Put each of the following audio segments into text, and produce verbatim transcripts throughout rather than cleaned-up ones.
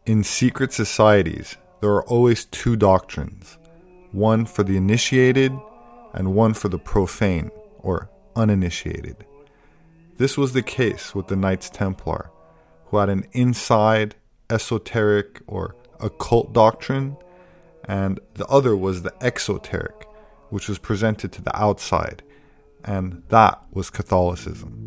In secret societies, there are always two doctrines, one for the initiated and one for the profane, or uninitiated. This was the case with the Knights Templar, who had an inside, esoteric, or occult doctrine, and the other was the exoteric, which was presented to the outside, and that was Catholicism.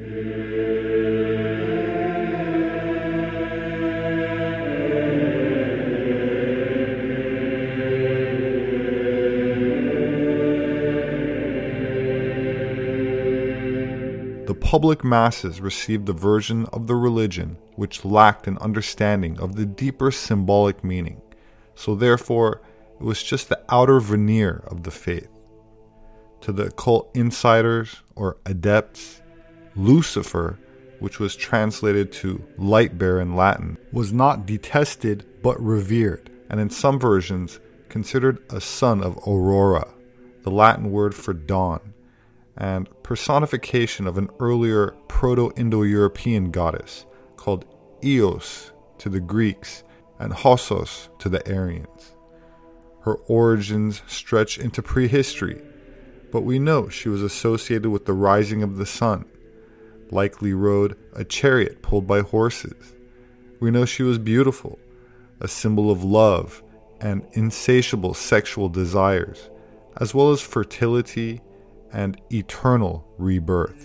The public masses received the version of the religion which lacked an understanding of the deeper symbolic meaning, so therefore it was just the outer veneer of the faith. To the occult insiders or adepts, Lucifer, which was translated to light bearer in Latin, was not detested but revered, and in some versions considered a son of Aurora, the Latin word for dawn, and personification of an earlier Proto-Indo-European goddess called Eos to the Greeks and Hossos to the Aryans. Her origins stretch into prehistory, but we know she was associated with the rising of the sun, likely rode a chariot pulled by horses. We know she was beautiful, a symbol of love and insatiable sexual desires, as well as fertility and eternal rebirth.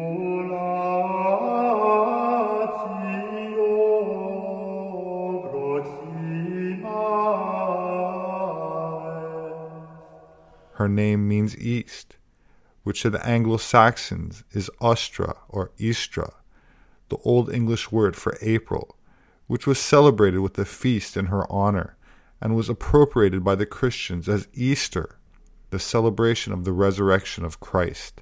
Her name means east, which to the Anglo-Saxons is Ostra or Istra, the Old English word for April, which was celebrated with a feast in her honor and was appropriated by the Christians as Easter, the celebration of the resurrection of Christ.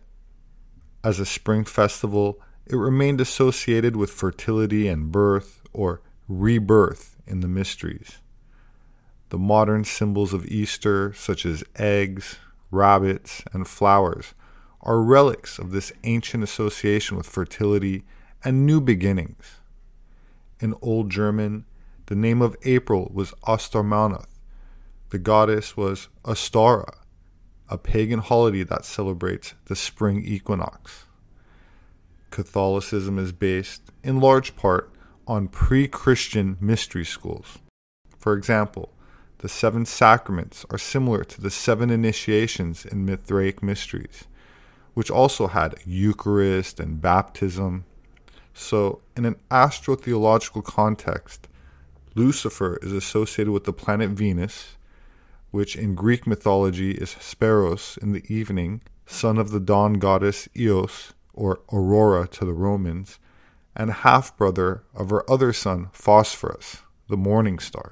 As a spring festival, it remained associated with fertility and birth, or rebirth, in the mysteries. The modern symbols of Easter, such as eggs, rabbits, and flowers, are relics of this ancient association with fertility and new beginnings. In Old German, the name of April was Ostermanath. The goddess was Ostara, a pagan holiday that celebrates the spring equinox. Catholicism is based, in large part, on pre-Christian mystery schools. For example, the seven sacraments are similar to the seven initiations in Mithraic mysteries, which also had Eucharist and baptism. So, in an astrotheological context, Lucifer is associated with the planet Venus, which in Greek mythology is Hesperos in the evening, son of the dawn goddess Eos, or Aurora to the Romans, and half-brother of her other son Phosphorus, the morning star.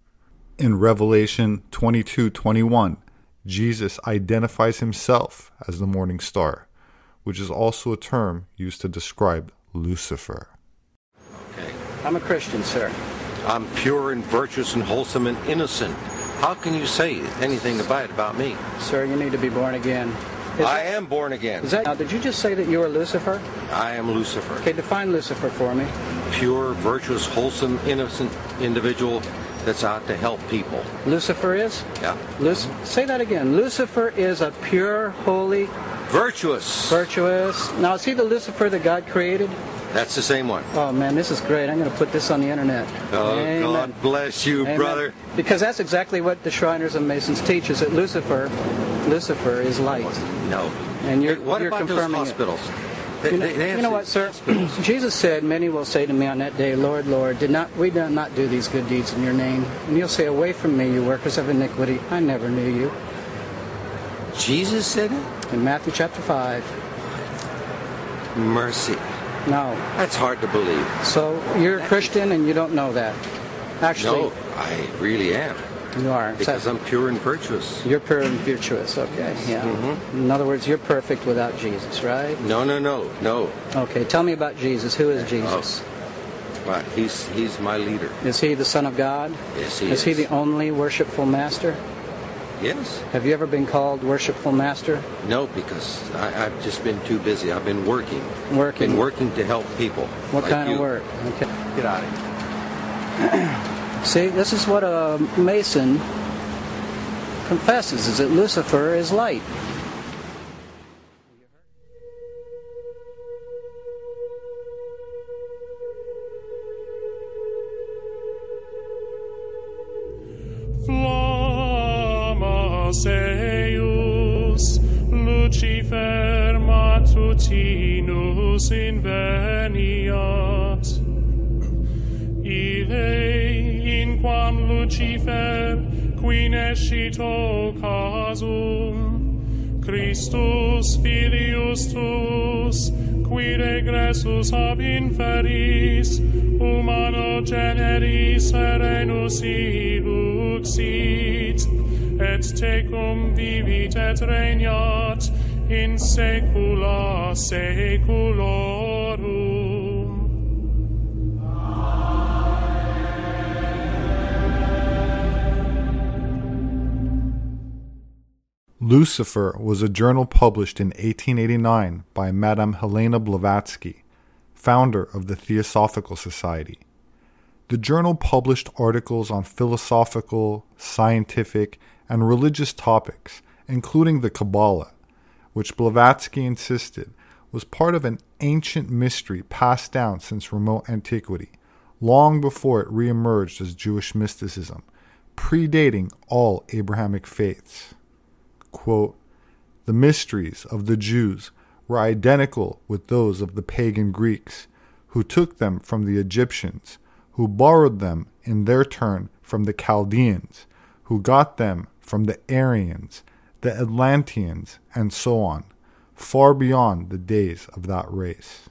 In Revelation twenty-two twenty-one, Jesus identifies himself as the morning star, which is also a term used to describe Lucifer. Okay. I'm a Christian, sir. I'm pure and virtuous and wholesome and innocent. How can you say anything bad about me? Sir, you need to be born again. Is I that, am born again. Is that, now, did you just say that you are Lucifer? I am Lucifer. Okay, define Lucifer for me. Pure, virtuous, wholesome, innocent individual that's out to help people. Lucifer is? Yeah. Luc- say that again. Lucifer is a pure, holy... Virtuous. Virtuous. Now, is he the Lucifer that God created? That's the same one. Oh, man, this is great. I'm going to put this on the internet. Oh, Amen. God bless you, Amen. brother. Because that's exactly what the Shriners and Masons teach, is that Lucifer, Lucifer is light. No. And you're, Hey, what you're about those confirming hospitals? it. They, You know, they, they have you know what, sir? hospitals. Jesus said, many will say to me on that day, Lord, Lord, did not we did not do these good deeds in your name? And you'll say, away from me, you workers of iniquity. I never knew you. Jesus said it? In Matthew chapter five. Mercy. No. That's hard to believe. So you're a Christian and you don't know that. Actually, No, I really am. you are. Because So- I'm pure and virtuous. You're pure and virtuous, okay, yeah. Mhm. In other words, you're perfect without Jesus, right? No, no, no, no. Okay, tell me about Jesus. Who is Jesus? But he's he's my leader. Is he the Son of God? Yes, he Is is. he the only worshipful master? Yes. Have you ever been called worshipful master? No, because I, I've just been too busy. I've been working. Working. Been working to help people. What like kind you. of work? Okay. Get out of here. See, this is what a Mason confesses, is that Lucifer is light. Flammas eius Lucifer matutinus inveniat, Ille in quam Lucifer qui nescito casum, Christus filius tuus, qui regressus ab inferis, humano generis serenus iluxit, et tecum vivit et regnat in saecula saeculorum. Lucifer was a journal published in eighteen eighty-nine by Madame Helena Blavatsky, founder of the Theosophical Society. The journal published articles on philosophical, scientific, and religious topics, including the Kabbalah, which Blavatsky insisted was part of an ancient mystery passed down since remote antiquity, long before it re-emerged as Jewish mysticism, predating all Abrahamic faiths. Quote, "The mysteries of the Jews were identical with those of the pagan Greeks, who took them from the Egyptians, who borrowed them in their turn from the Chaldeans, who got them from the Aryans, the Atlanteans, and so on, far beyond the days of that race."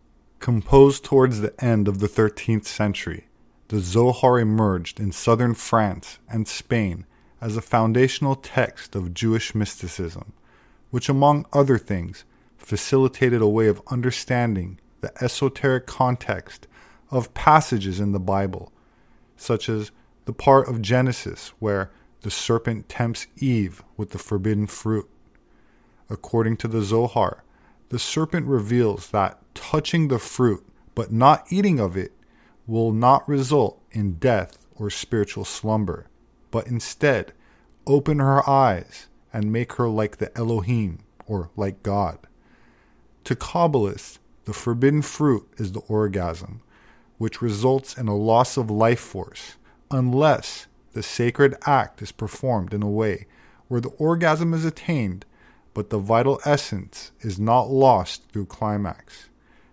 Composed towards the end of the thirteenth century, the Zohar emerged in southern France and Spain as a foundational text of Jewish mysticism, which among other things facilitated a way of understanding the esoteric context of passages in the Bible, such as the part of Genesis where the serpent tempts Eve with the forbidden fruit. According to the Zohar, the serpent reveals that touching the fruit but not eating of it will not result in death or spiritual slumber, but instead open her eyes and make her like the Elohim, or like God. To Kabbalists, the forbidden fruit is the orgasm, which results in a loss of life force, unless the sacred act is performed in a way where the orgasm is attained, but the vital essence is not lost through climax.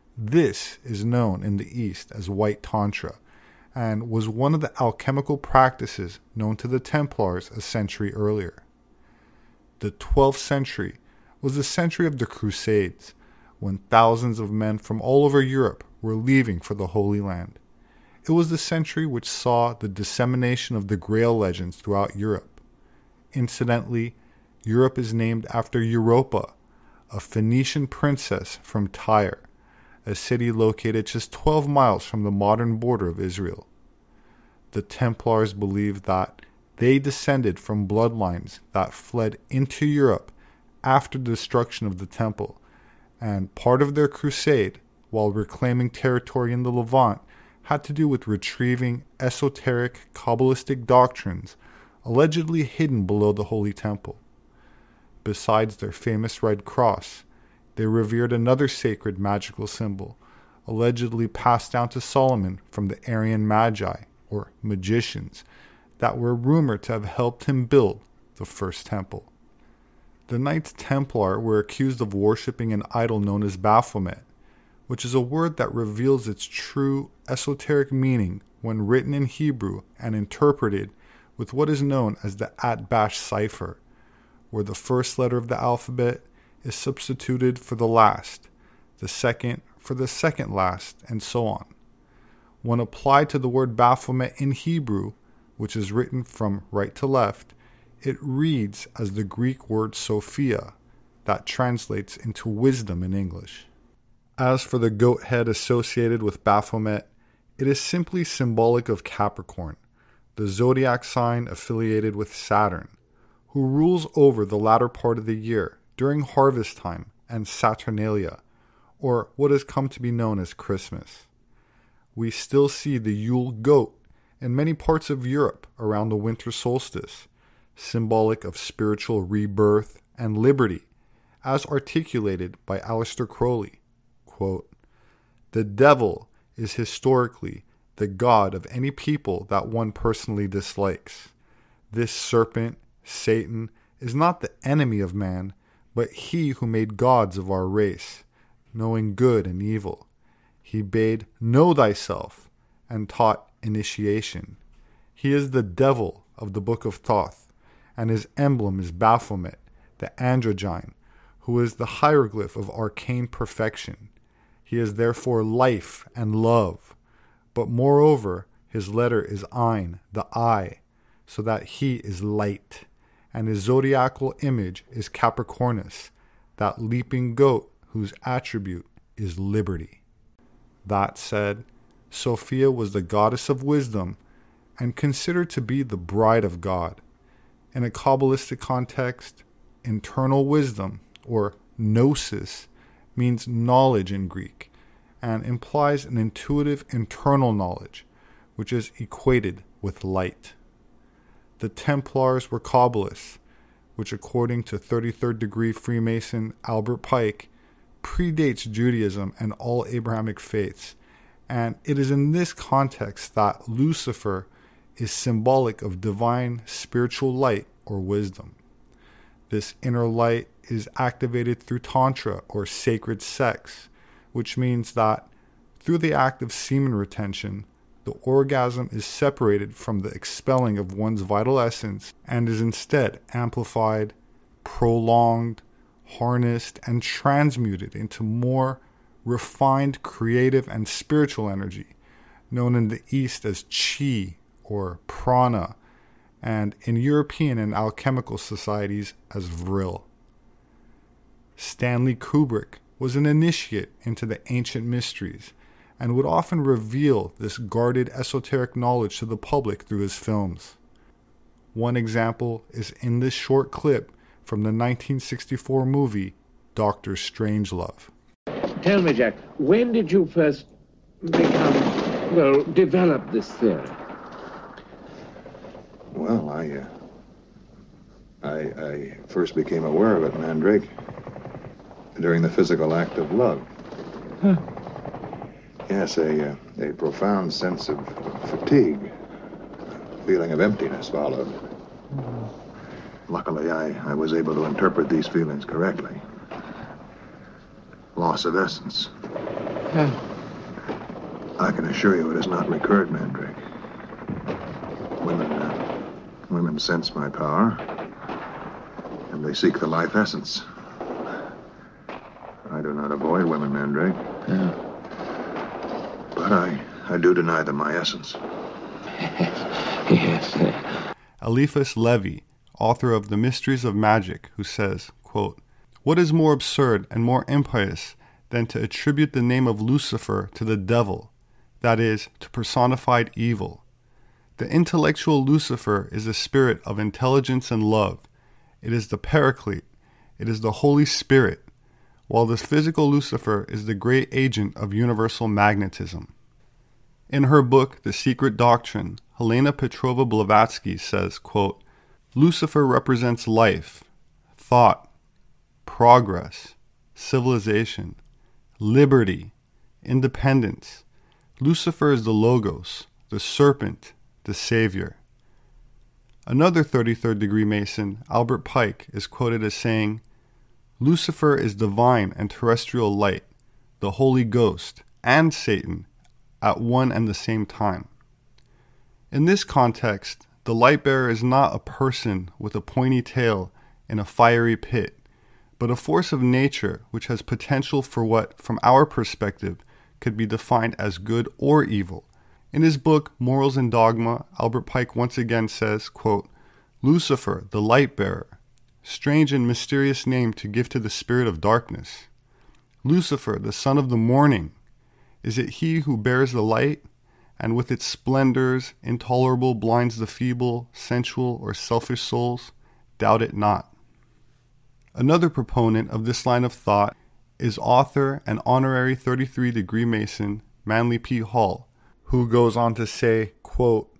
This is known in the East as White Tantra, and was one of the alchemical practices known to the Templars a century earlier. The twelfth century was the century of the Crusades, when thousands of men from all over Europe were leaving for the Holy Land. It was the century which saw the dissemination of the Grail legends throughout Europe. Incidentally, Europe is named after Europa, a Phoenician princess from Tyre, a city located just twelve miles from the modern border of Israel. The Templars believed that they descended from bloodlines that fled into Europe after the destruction of the temple, and part of their crusade, while reclaiming territory in the Levant, had to do with retrieving esoteric Kabbalistic doctrines allegedly hidden below the Holy Temple. Besides their famous Red Cross, they revered another sacred magical symbol, allegedly passed down to Solomon from the Aryan Magi, or magicians, that were rumored to have helped him build the first temple. The Knights Templar were accused of worshipping an idol known as Baphomet, which is a word that reveals its true esoteric meaning when written in Hebrew and interpreted with what is known as the Atbash cipher, where the first letter of the alphabet is substituted for the last, the second for the second last, and so on. When applied to the word Baphomet in Hebrew, which is written from right to left, it reads as the Greek word Sophia, that translates into wisdom in English. As for the goat head associated with Baphomet, it is simply symbolic of Capricorn, the zodiac sign affiliated with Saturn, who rules over the latter part of the year during harvest time and Saturnalia, or what has come to be known as Christmas. We still see the Yule goat in many parts of Europe around the winter solstice, symbolic of spiritual rebirth and liberty, as articulated by Aleister Crowley. Quote, "The devil is historically the god of any people that one personally dislikes. This serpent, Satan, is not the enemy of man, but he who made gods of our race, knowing good and evil. He bade know thyself and taught initiation. He is the devil of the Book of Thoth, and his emblem is Baphomet, the androgyne, who is the hieroglyph of arcane perfection. He is therefore life and love, but moreover his letter is Ein, the eye, so that he is light, and his zodiacal image is Capricornus, that leaping goat whose attribute is liberty." That said, Sophia was the goddess of wisdom and considered to be the bride of God. In a Kabbalistic context, internal wisdom, or gnosis, means knowledge in Greek, and implies an intuitive internal knowledge, which is equated with light. The Templars were Kabbalists, which according to thirty-third degree Freemason Albert Pike, predates Judaism and all Abrahamic faiths, and it is in this context that Lucifer is symbolic of divine spiritual light or wisdom. This inner light is activated through Tantra or sacred sex, which means that through the act of semen retention, the orgasm is separated from the expelling of one's vital essence and is instead amplified, prolonged, harnessed, and transmuted into more refined creative and spiritual energy, known in the East as chi or prana, and in European and alchemical societies as vril. Stanley Kubrick was an initiate into the ancient mysteries and would often reveal this guarded esoteric knowledge to the public through his films. One example is in this short clip from the nineteen sixty-four movie Doctor Strangelove. Tell me, Jack, when did you first become, well, develop this theory? Well, I, uh, I, I first became aware of it, Mandrake, during the physical act of love. Huh. Yes, a, uh, a profound sense of fatigue, a feeling of emptiness followed. Mm. Luckily, I, I was able to interpret these feelings correctly. Loss of essence. Huh. I can assure you it has not recurred, Mandrake. Women, uh, women sense my power, and they seek the life essence. I do not avoid women, Mandrake. Yeah. But I, I do deny them my essence. Yes. Eliphas Levi, author of The Mysteries of Magic, who says, quote, "What is more absurd and more impious than to attribute the name of Lucifer to the devil, that is, to personified evil? The intellectual Lucifer is the spirit of intelligence and love. It is the Paraclete. It is the Holy Spirit, while the physical Lucifer is the great agent of universal magnetism." In her book, The Secret Doctrine, Helena Petrova Blavatsky says, quote, "Lucifer represents life, thought, progress, civilization, liberty, independence. Lucifer is the Logos, the serpent, the savior." Another thirty-third degree Mason, Albert Pike, is quoted as saying, "Lucifer is divine and terrestrial light, the Holy Ghost, and Satan at one and the same time." In this context, the light bearer is not a person with a pointy tail in a fiery pit, but a force of nature which has potential for what, from our perspective, could be defined as good or evil. In his book, Morals and Dogma, Albert Pike once again says, quote, "Lucifer, the light bearer, strange and mysterious name to give to the spirit of darkness. Lucifer, the son of the morning, is it he who bears the light, and with its splendors intolerable blinds the feeble, sensual, or selfish souls? Doubt it not." Another proponent of this line of thought is author and honorary thirty-three degree Mason Manly P. Hall, who goes on to say, quote,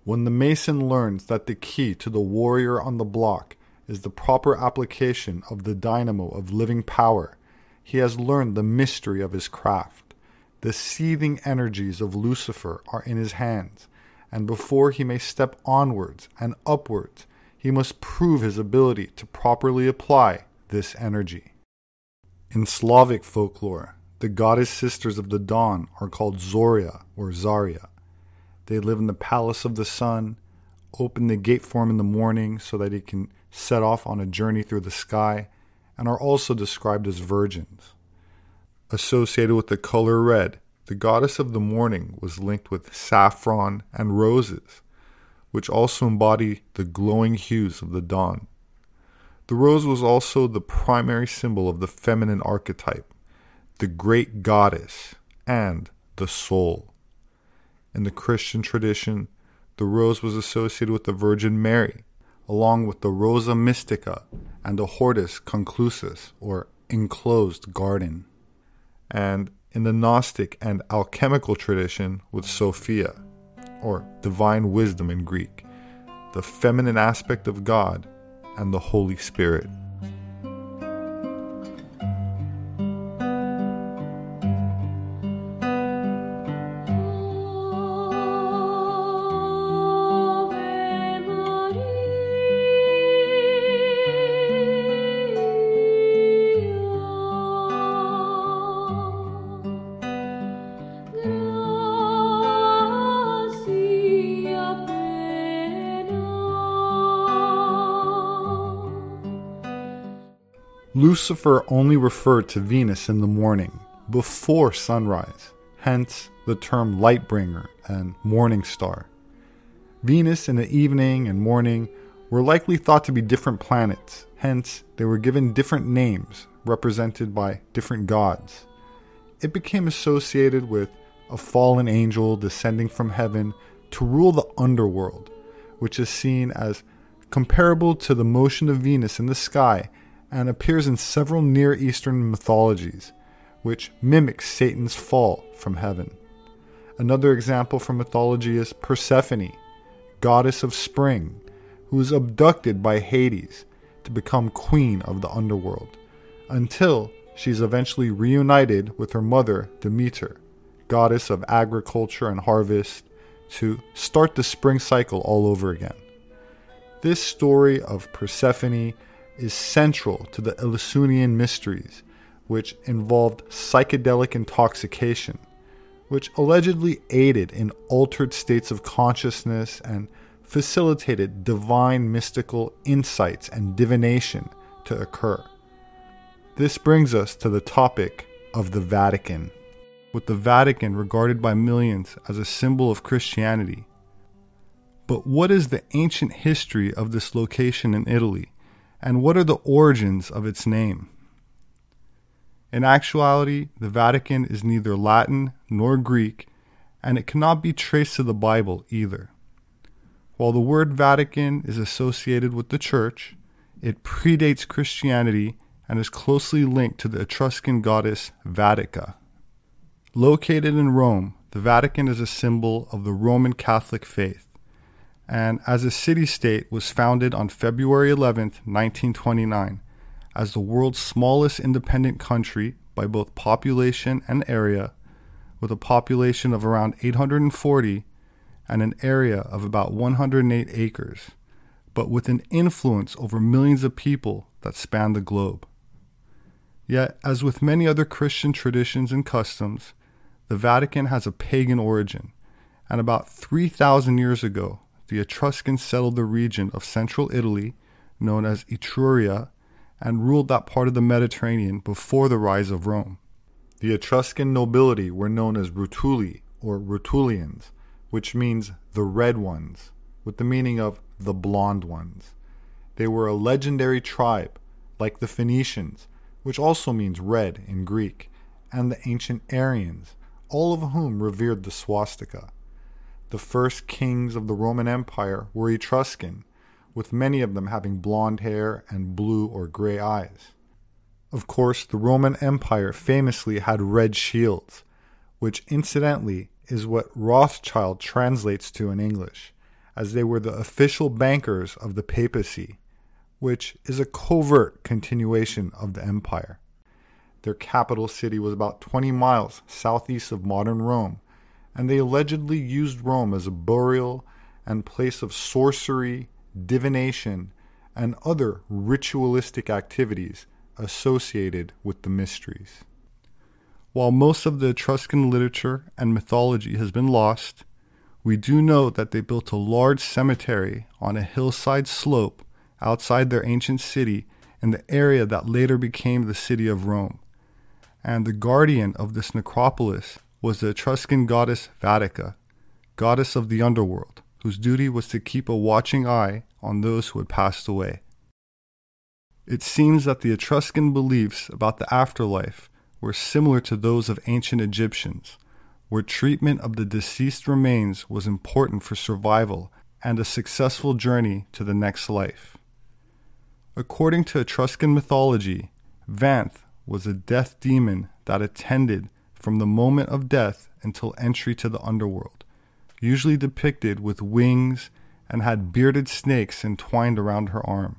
When the Mason learns that the key to the warrior on the block is the proper application of the dynamo of living power, he has learned the mystery of his craft. The seething energies of Lucifer are in his hands, and before he may step onwards and upwards, he must prove his ability to properly apply this energy. In Slavic folklore, the goddess sisters of the dawn are called Zoria or Zarya. They live in the palace of the sun, open the gate for him in the morning so that he can set off on a journey through the sky, and are also described as virgins. Associated with the color red, the goddess of the morning was linked with saffron and roses, which also embody the glowing hues of the dawn. The rose was also the primary symbol of the feminine archetype, the great goddess, and the soul. In the Christian tradition, the rose was associated with the Virgin Mary, along with the Rosa Mystica and the Hortus Conclusus, or enclosed garden. And in the Gnostic and alchemical tradition with Sophia, or divine wisdom in Greek, the feminine aspect of God and the Holy Spirit. Lucifer only referred to Venus in the morning, before sunrise, hence the term lightbringer and morning star. Venus in the evening and morning were likely thought to be different planets, hence they were given different names represented by different gods. It became associated with a fallen angel descending from heaven to rule the underworld, which is seen as comparable to the motion of Venus in the sky and appears in several Near Eastern mythologies, which mimics Satan's fall from heaven. Another example from mythology is Persephone, goddess of spring, who is abducted by Hades to become queen of the underworld, until she is eventually reunited with her mother Demeter, goddess of agriculture and harvest, to start the spring cycle all over again. This story of Persephone is central to the Eleusinian mysteries, which involved psychedelic intoxication, which allegedly aided in altered states of consciousness and facilitated divine mystical insights and divination to occur. This brings us to the topic of the Vatican. With the Vatican regarded by millions as a symbol of Christianity. But what is the ancient history of this location in Italy? And what are the origins of its name? In actuality, the Vatican is neither Latin nor Greek, and it cannot be traced to the Bible either. While the word Vatican is associated with the Church, it predates Christianity and is closely linked to the Etruscan goddess Vatica. Located in Rome, the Vatican is a symbol of the Roman Catholic faith, and as a city-state was founded on February eleventh, nineteen twenty-nine, as the world's smallest independent country by both population and area, with a population of around eight hundred forty and an area of about one hundred eight acres, but with an influence over millions of people that span the globe. Yet, as with many other Christian traditions and customs, the Vatican has a pagan origin, and about three thousand years ago, the Etruscans settled the region of central Italy, known as Etruria, and ruled that part of the Mediterranean before the rise of Rome. The Etruscan nobility were known as Rutuli, or Rutulians, which means the red ones, with the meaning of the blonde ones. They were a legendary tribe, like the Phoenicians, which also means red in Greek, and the ancient Aryans, all of whom revered the swastika. The first kings of the Roman Empire were Etruscan, with many of them having blonde hair and blue or gray eyes. Of course, the Roman Empire famously had red shields, which incidentally is what Rothschild translates to in English, as they were the official bankers of the papacy, which is a covert continuation of the empire. Their capital city was about twenty miles southeast of modern Rome, and they allegedly used Rome as a burial and place of sorcery, divination, and other ritualistic activities associated with the mysteries. While most of the Etruscan literature and mythology has been lost, we do know that they built a large cemetery on a hillside slope outside their ancient city in the area that later became the city of Rome. And the guardian of this necropolis was the Etruscan goddess Vatica, goddess of the underworld, whose duty was to keep a watching eye on those who had passed away. It seems that the Etruscan beliefs about the afterlife were similar to those of ancient Egyptians, where treatment of the deceased remains was important for survival and a successful journey to the next life. According to Etruscan mythology, Vanth was a death demon that attended from the moment of death until entry to the underworld, usually depicted with wings and had bearded snakes entwined around her arm.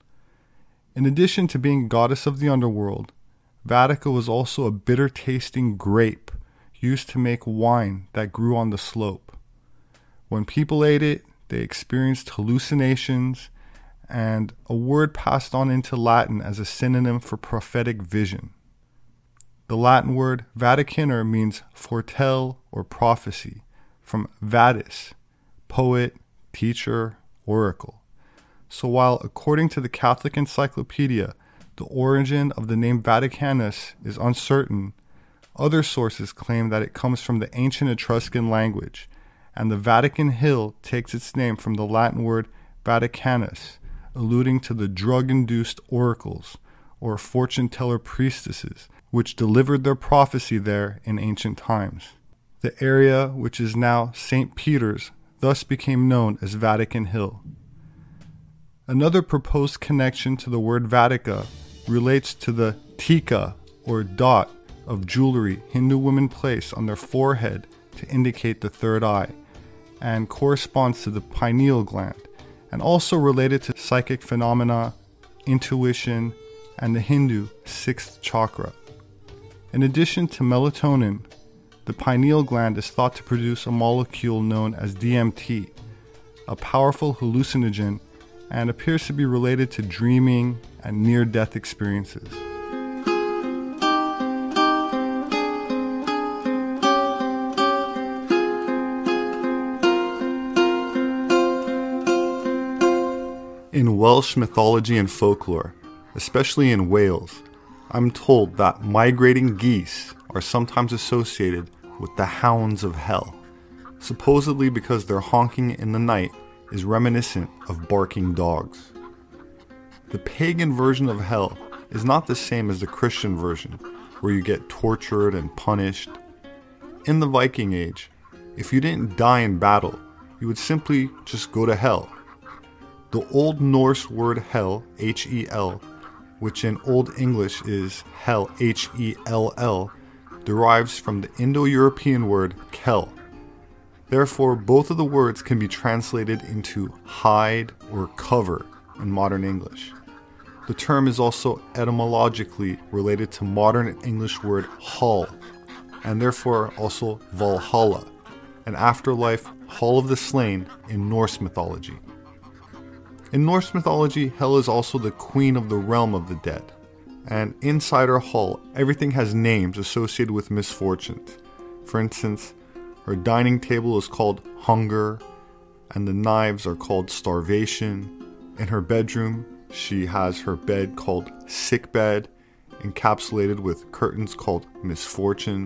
In addition to being goddess of the underworld, Vatica was also a bitter-tasting grape used to make wine that grew on the slope. When people ate it, they experienced hallucinations, and a word passed on into Latin as a synonym for prophetic vision. The Latin word Vaticaner means foretell or prophecy, from vadis, poet, teacher, oracle. So while according to the Catholic Encyclopedia, the origin of the name Vaticanus is uncertain, other sources claim that it comes from the ancient Etruscan language, and the Vatican Hill takes its name from the Latin word Vaticanus, alluding to the drug-induced oracles, or fortune-teller priestesses, which delivered their prophecy there in ancient times. The area, which is now Saint Peter's, thus became known as Vatican Hill. Another proposed connection to the word Vatica relates to the tika, or dot, of jewelry Hindu women place on their forehead to indicate the third eye, and corresponds to the pineal gland, and also related to psychic phenomena, intuition, and the Hindu sixth chakra. In addition to melatonin, the pineal gland is thought to produce a molecule known as D M T, a powerful hallucinogen, and appears to be related to dreaming and near-death experiences. In Welsh mythology and folklore, especially in Wales, I'm told that migrating geese are sometimes associated with the hounds of hell, supposedly because their honking in the night is reminiscent of barking dogs. The pagan version of hell is not the same as the Christian version, where you get tortured and punished. In the Viking Age, if you didn't die in battle, you would simply just go to hell. The Old Norse word hell, H E L, which in Old English is hell, H E L L, derives from the Indo-European word kel. Therefore, both of the words can be translated into hide or cover in modern English. The term is also etymologically related to modern English word hull, and therefore also Valhalla, an afterlife hall of the slain in Norse mythology. In Norse mythology, Hel is also the queen of the realm of the dead, and inside her hall, everything has names associated with misfortunes. For instance, her dining table is called Hunger, and the knives are called Starvation. In her bedroom, she has her bed called Sickbed, encapsulated with curtains called Misfortune.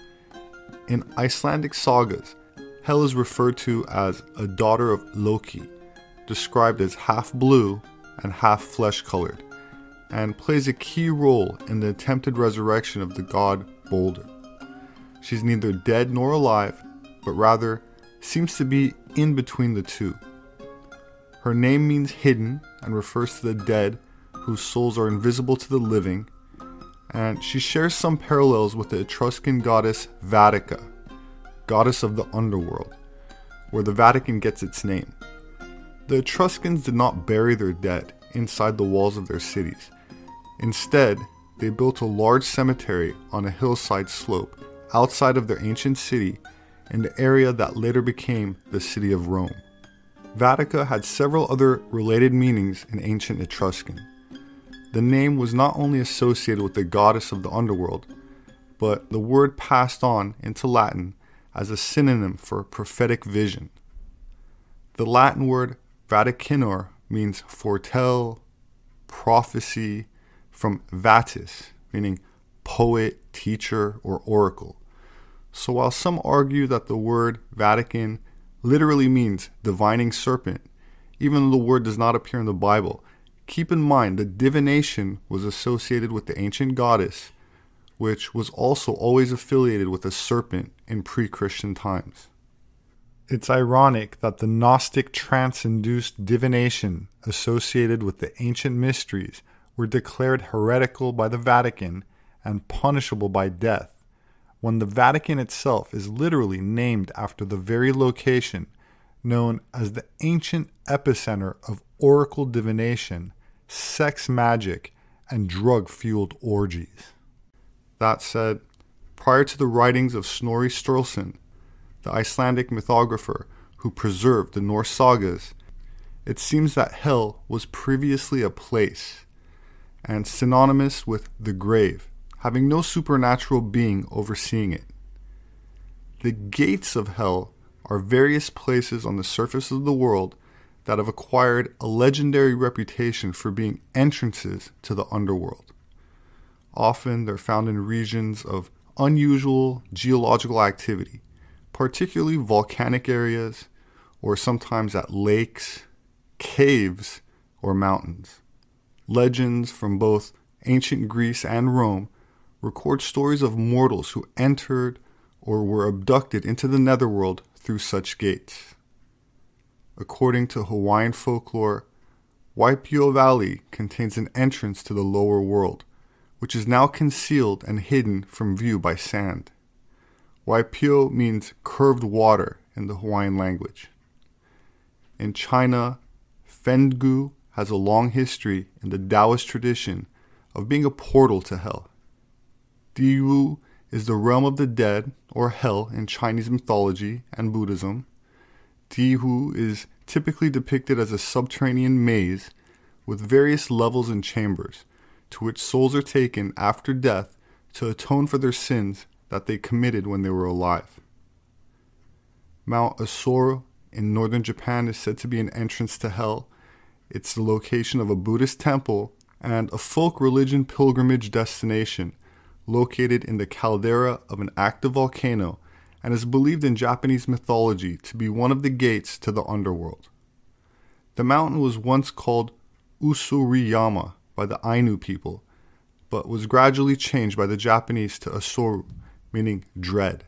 In Icelandic sagas, Hel is referred to as a daughter of Loki, described as half blue and half flesh-colored, and plays a key role in the attempted resurrection of the god Balder. She's neither dead nor alive, but rather seems to be in between the two. Her name means hidden and refers to the dead whose souls are invisible to the living, and she shares some parallels with the Etruscan goddess Vatica, goddess of the underworld, where the Vatican gets its name. The Etruscans did not bury their dead inside the walls of their cities. Instead, they built a large cemetery on a hillside slope outside of their ancient city in the area that later became the city of Rome. Vatica had several other related meanings in ancient Etruscan. The name was not only associated with the goddess of the underworld, but the word passed on into Latin as a synonym for prophetic vision. The Latin word vaticinor means foretell, prophecy, from vatis, meaning poet, teacher, or oracle. So while some argue that the word Vatican literally means divining serpent, even though the word does not appear in the Bible, keep in mind that divination was associated with the ancient goddess, which was also always affiliated with a serpent in pre-Christian times. It's ironic that the Gnostic trance-induced divination associated with the ancient mysteries were declared heretical by the Vatican and punishable by death, when the Vatican itself is literally named after the very location known as the ancient epicenter of oracle divination, sex magic, and drug-fueled orgies. That said, prior to the writings of Snorri Sturluson, the Icelandic mythographer who preserved the Norse sagas, it seems that hell was previously a place, and synonymous with the grave, having no supernatural being overseeing it. The gates of hell are various places on the surface of the world that have acquired a legendary reputation for being entrances to the underworld. Often they're found in regions of unusual geological activity, particularly volcanic areas, or sometimes at lakes, caves, or mountains. Legends from both ancient Greece and Rome record stories of mortals who entered or were abducted into the netherworld through such gates. According to Hawaiian folklore, Waipio Valley contains an entrance to the lower world, which is now concealed and hidden from view by sand. Waipio means curved water in the Hawaiian language. In China, Fenggu has a long history in the Taoist tradition of being a portal to hell. Diwu is the realm of the dead, or hell, in Chinese mythology and Buddhism. Diwu is typically depicted as a subterranean maze with various levels and chambers, to which souls are taken after death to atone for their sins that they committed when they were alive. Mount Asoro in northern Japan is said to be an entrance to hell. It's the location of a Buddhist temple and a folk religion pilgrimage destination located in the caldera of an active volcano and is believed in Japanese mythology to be one of the gates to the underworld. The mountain was once called Usuriyama by the Ainu people, but was gradually changed by the Japanese to Asoru, meaning dread.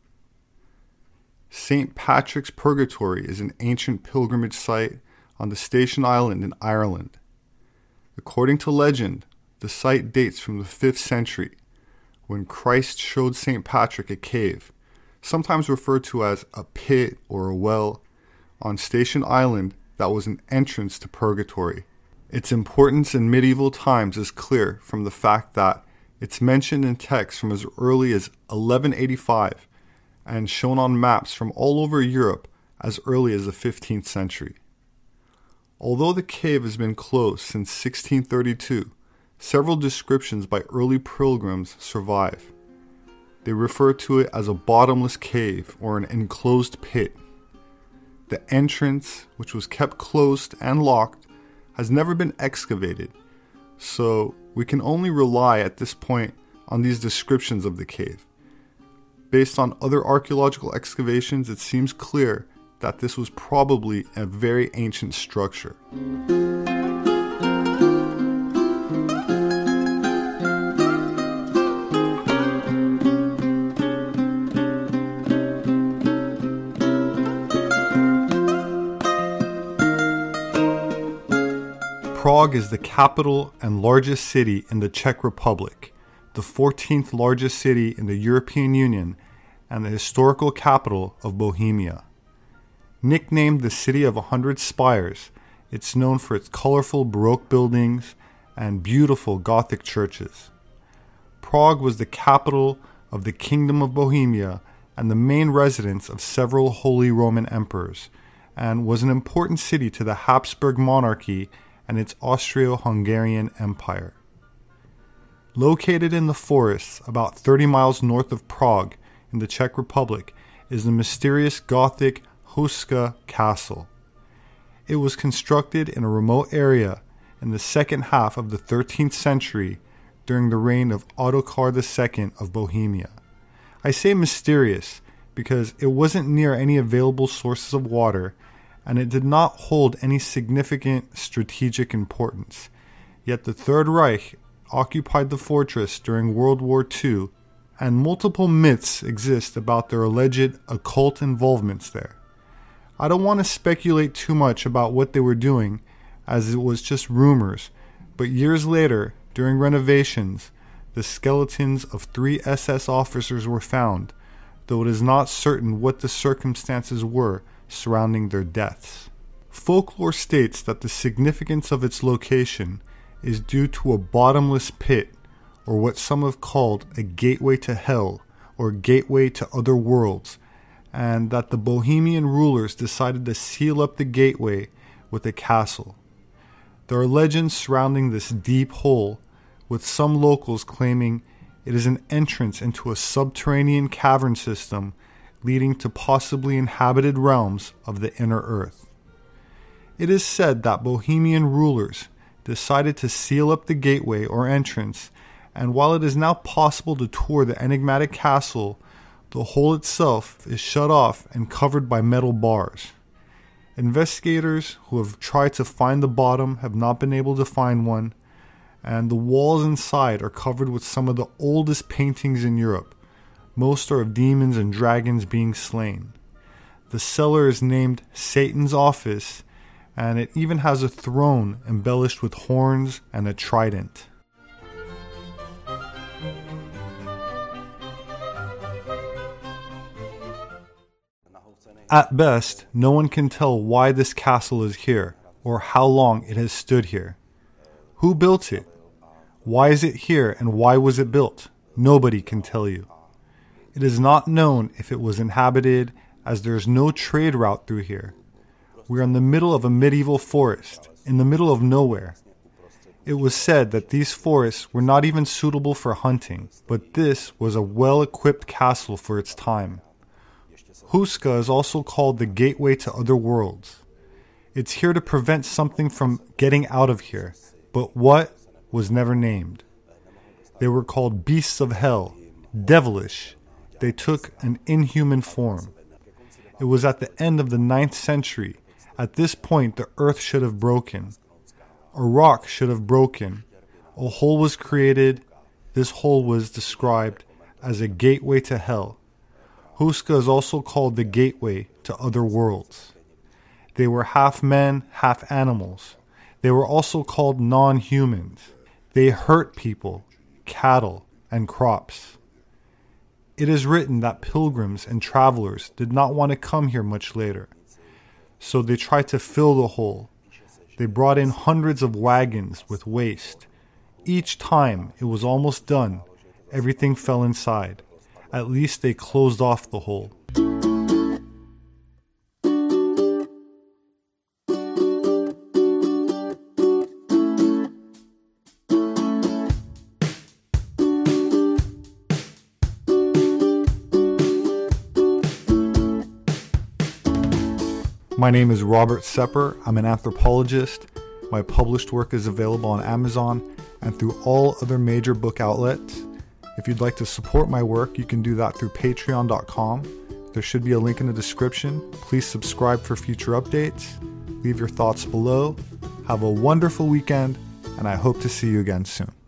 Saint Patrick's Purgatory is an ancient pilgrimage site on the Station Island in Ireland. According to legend, the site dates from the fifth century, when Christ showed Saint Patrick a cave, sometimes referred to as a pit or a well, on Station Island that was an entrance to purgatory. Its importance in medieval times is clear from the fact that it's mentioned in texts from as early as eleven eighty-five and shown on maps from all over Europe as early as the fifteenth century. Although the cave has been closed since sixteen thirty-two, several descriptions by early pilgrims survive. They refer to it as a bottomless cave or an enclosed pit. The entrance, which was kept closed and locked, has never been excavated, so we can only rely at this point on these descriptions of the cave. Based on other archaeological excavations, it seems clear that this was probably a very ancient structure. Prague is the capital and largest city in the Czech Republic, the fourteenth largest city in the European Union, and the historical capital of Bohemia. Nicknamed the City of a Hundred Spires, it's known for its colorful Baroque buildings and beautiful Gothic churches. Prague was the capital of the Kingdom of Bohemia and the main residence of several Holy Roman emperors, and was an important city to the Habsburg monarchy and its Austro-Hungarian Empire. Located in the forests about thirty miles north of Prague in the Czech Republic is the mysterious Gothic Houska Castle. It was constructed in a remote area in the second half of the thirteenth century during the reign of Ottokar the Second of Bohemia. I say mysterious because it wasn't near any available sources of water, and it did not hold any significant strategic importance. Yet the Third Reich occupied the fortress during World War Two, and multiple myths exist about their alleged occult involvements there. I don't want to speculate too much about what they were doing, as it was just rumors, but years later, during renovations, the skeletons of three S S officers were found, though it is not certain what the circumstances were surrounding their deaths. Folklore states that the significance of its location is due to a bottomless pit, or what some have called a gateway to hell, or gateway to other worlds, and that the Bohemian rulers decided to seal up the gateway with a castle. There are legends surrounding this deep hole, with some locals claiming it is an entrance into a subterranean cavern system leading to possibly inhabited realms of the inner earth. It is said that Bohemian rulers decided to seal up the gateway or entrance, and while it is now possible to tour the enigmatic castle, the hole itself is shut off and covered by metal bars. Investigators who have tried to find the bottom have not been able to find one, and the walls inside are covered with some of the oldest paintings in Europe. Most are of demons and dragons being slain. The cellar is named Satan's Office, and it even has a throne embellished with horns and a trident. At best, no one can tell why this castle is here, or how long it has stood here. Who built it? Why is it here, and why was it built? Nobody can tell you. It is not known if it was inhabited, as there is no trade route through here. We are in the middle of a medieval forest, in the middle of nowhere. It was said that these forests were not even suitable for hunting, but this was a well-equipped castle for its time. Houska is also called the gateway to other worlds. It's here to prevent something from getting out of here, but what was never named. They were called beasts of hell, devilish. They took an inhuman form. It was at the end of the ninth century. At this point, the earth should have broken. A rock should have broken. A hole was created. This hole was described as a gateway to hell. Houska is also called the gateway to other worlds. They were half men, half animals. They were also called non-humans. They hurt people, cattle, and crops. It is written that pilgrims and travelers did not want to come here much later, so they tried to fill the hole. They brought in hundreds of wagons with waste. Each time it was almost done, everything fell inside. At least they closed off the hole. My name is Robert Sepper. I'm an anthropologist. My published work is available on Amazon and through all other major book outlets. If you'd like to support my work, you can do that through patreon dot com. There should be a link in the description. Please subscribe for future updates. Leave your thoughts below. Have a wonderful weekend, and I hope to see you again soon.